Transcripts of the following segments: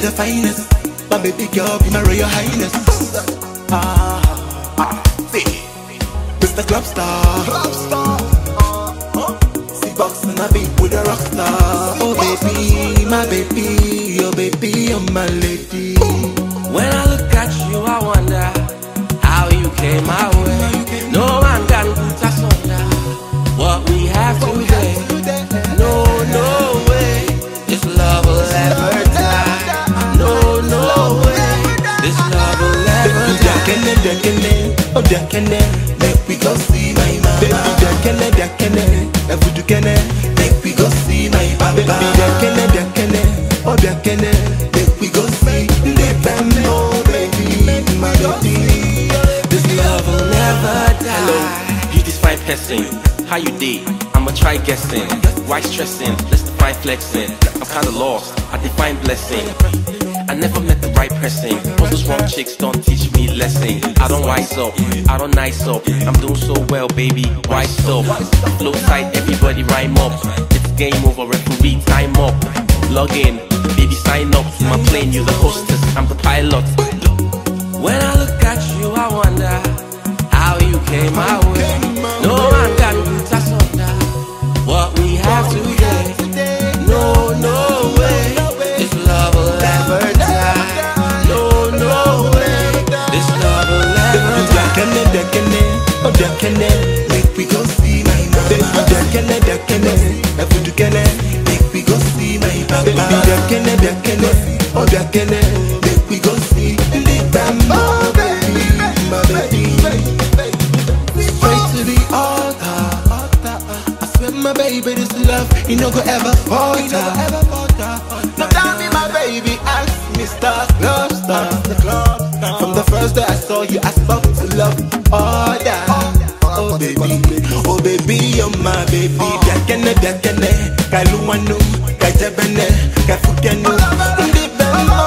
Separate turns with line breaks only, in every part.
you're the finest. My baby girl, be my royal highness. See, Mr. Club Star. See, boxing a beat with a rock star. Oh baby, my baby, oh baby, oh my lady.
When I look at you, I wonder how you came my way. No man can put us under what we have today. No, no way, this love will ever die. No, no way, this love will ever die.
Oh, make we go see my mama. Make we go see my papa. Oh, make we go see the family. Oh, baby, my baby.
This love will never die. Hello, you this fine person. How you did? I'ma try guessing. Why stressing? Let's define flexing. I'm kinda lost. I define blessing. I never met the right person. All those wrong chicks don't teach me lesson. I don't wise up, I don't nice up. I'm doing so well, baby, wise up. Flow side, everybody rhyme up. It's game over, referee, time up. Log in, baby, sign up to my plane. You're the hostess, I'm the pilot. When I look at you, I wonder how you came my way. No man can put us under what we have today. No, no way, this love will ever die. No, no way, this love will ever die.
Make we go see my mama. Make we go see my papa. Make we go see the bamboo, baby, my baby. Straight to the altar. I swear, my baby, this love, you no go ever falter. Now tell me, my baby, ask Mr. Club Star. From the first day I saw you, I spoke to love order. Oh baby, you're my baby. Biakene, kaluwanu, kajebene, kafukenu, ndibemo.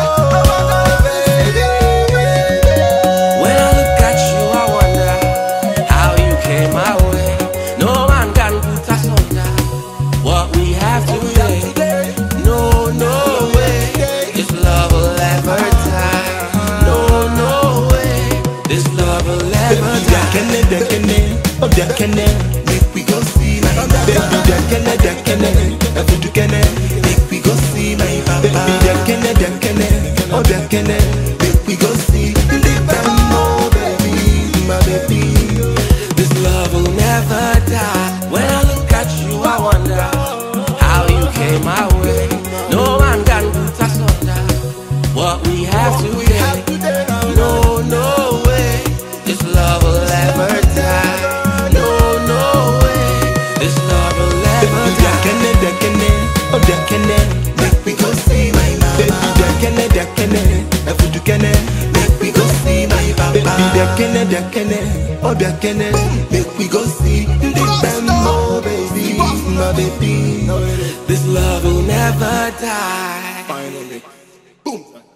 When I look at you, I wonder how you came my way. No man can put us under what we have today. No, no way, this love will ever die. No, no way, this love will ever die.
Make we go see my mama. Make we go see my papa. Make we go see the bamboo, baby, my baby.
This love will never die. When I look at you, I wonder how you came my way. No man can put us under what we have today. No, no way, this love will ever die. No, no way, this love will ever die.
Make we go see my mama. Make we go see my papa. Make we go see the bamboo, baby, my baby.
This love will never die.
Finally, boom.